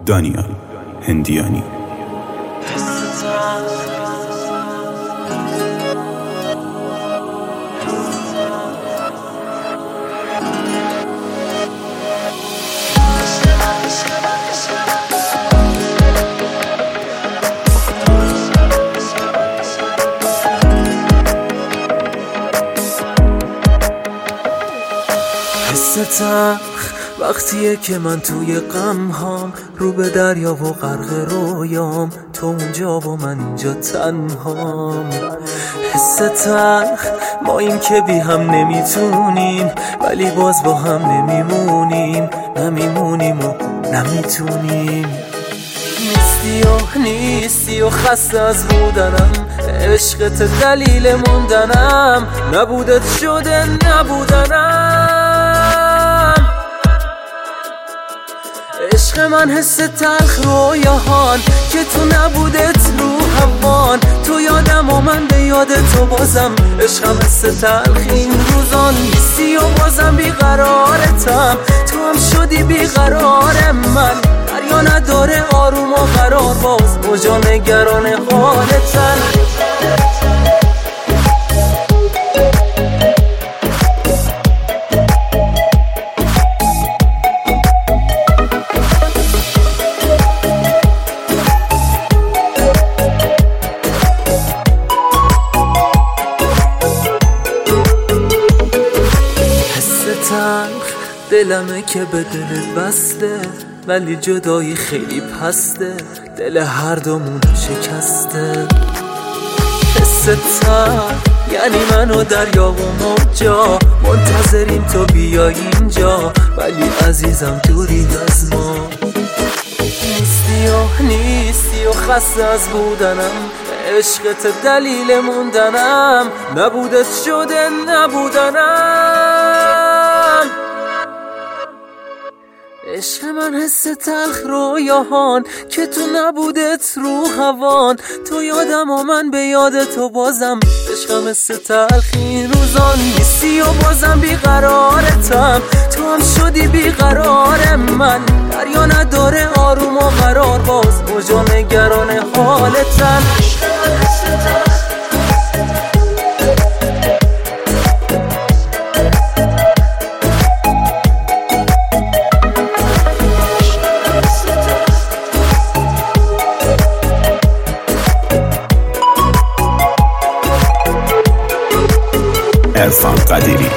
دانیال هندیانی. حس وقتیه که من توی غم هام، رو به دریا و غرق رویام، تو اونجا و من اینجا تنهام. حس تلخ ما این که بی هم نمیتونیم، ولی باز با هم نمیمونیم و نمیتونیم. نیستی و خسته از بودنم، عشقت دلیل موندنم، نبودت شده نبودنم. عشق من حس تلخ رویاهان که تو نبودت رو هوان، تو یادم و من به یاد تو بازم. عشقم حس تلخ این روزان، نیستی و بازم بیقرارتم، تو هم شدی بیقرار من. دریا نداره آروم و قرار، باز کجا نگران حالتن. دلمه که به دلت بسته، ولی جدایی خیلی پسته، دل هر دومون شکسته. حس یعنی من و دریا و موجا، منتظریم تو بیای اینجا، ولی عزیزم دوری از ما. نیستی و خسته از بودنم، عشقت دلیل موندنم، نبودت شده نبودنم. عشق من حس تلخ رویاهان که تو نبودت رو هوان، تو یادم و من به یاد تو بازم. عشقم حس تلخ این روزان، نیستی و بازم بیقرارتم، تو هم شدی بیقرار من. دریا نداره آروم و قرار، باز کجا نگران حالتن. عشق من حس تلخ عرفان قدیری.